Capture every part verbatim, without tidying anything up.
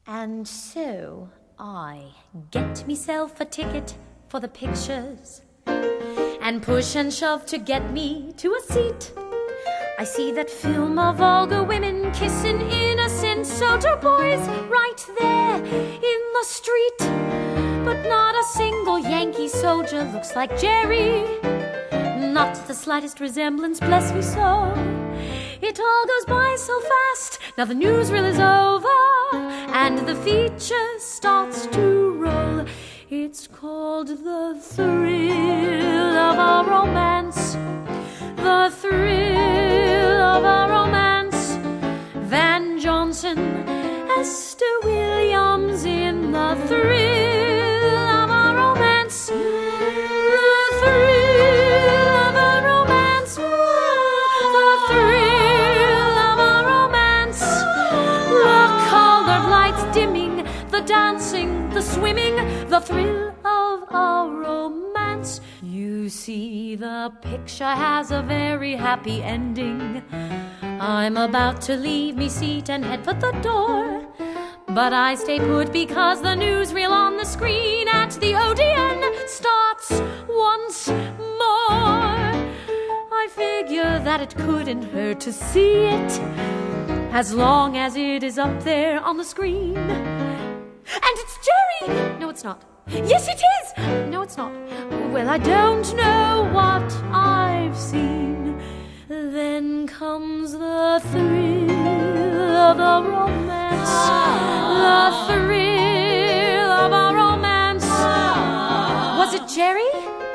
And so I get myself a ticket for the pictures and push and shove to get me to a seat. I see that film of vulgar women kissing innocent soldier boys right there in the street. But not a single Yankee soldier looks like Jerry. Not the slightest resemblance, bless me so. It all goes by so fast. Now the newsreel is over and the feature starts to roll. It's called The Thrill of Our Romance. The Thrill of Our Romance. Van Johnson, Esther Williams in The Thrill of Our Romance. The Thrill of Our Romance. The Thrill of Our Romance. The colored lights dimming, the dancing, the swimming, the thrill of our romance. You see, the picture has a very happy ending. I'm about to leave me seat and head for the door, but I stay put because the newsreel on the screen at the Odeon starts once more. I figure that it couldn't hurt to see it, as long as it is up there on the screen. And it's Jerry! No, it's not. Yes, it is! No, it's not. Well, I don't know what I've seen. Then comes the thrill of the romance. The thrill of a romance. Was it Jerry?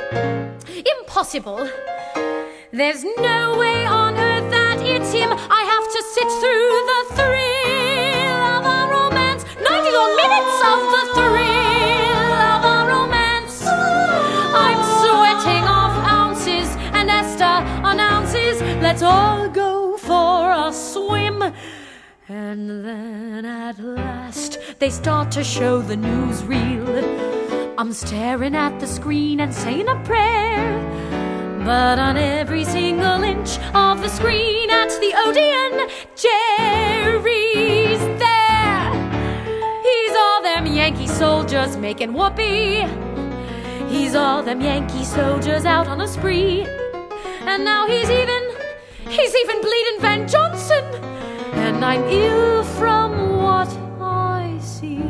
Impossible. There's no way on earth that it's him. I have to sit through the thrill of a romance. ninety-one minutes of the thrill of a romance. I'm sweating off ounces, and Esther announces, let's all go for a swim. And then at last they start to show the newsreel. I'm staring at the screen and saying a prayer, but on every single inch of the screen at the Odeon, Jerry's there. He's all them Yankee soldiers making whoopee. He's all them Yankee soldiers out on a spree. And now he's even, he's even bleeding Van Johnson. And I'm ill from what I see.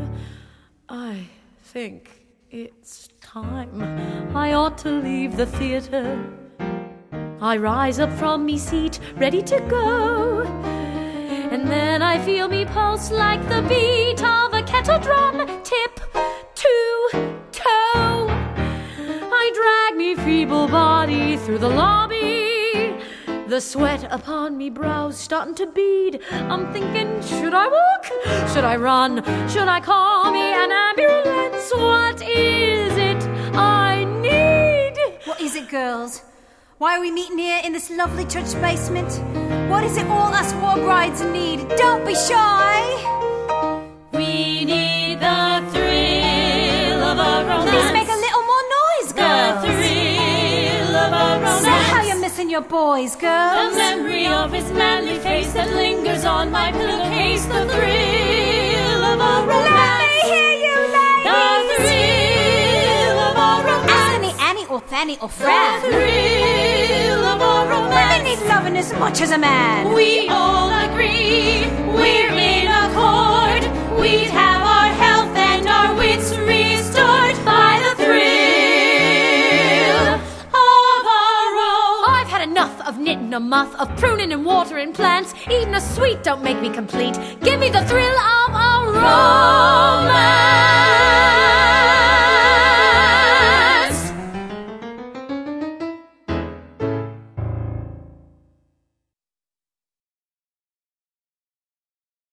I think it's time I ought to leave the theater. I rise up from me seat, ready to go. And then I feel me pulse like the beat of a kettle drum, tip to toe. I drag me feeble body through the lobby, the sweat upon me brows starting to bead. I'm thinking, should I walk? Should I run? Should I call me an ambulance? What is it I need? What is it, girls? Why are we meeting here in this lovely church basement? What is it all us war brides need? Don't be shy! We need the thrill of a romance. Please make a little more noise, girls. The thrill of a romance. Say how you're missing your boys, girls. The memory of his manly face that lingers on my pillowcase. The thrill of a romance. Let me hear you, ladies. The thrill of a romance. Ask any Annie or Fanny or Fran. The thrill of a romance. Women need loving as much as a man. We all agree we're in accord. We'd have our health and our wits restored by the thrill of our romance. I've had enough of knitting a muff, of pruning and watering plants. Eating a sweet don't make me complete. Give me the thrill of a romance.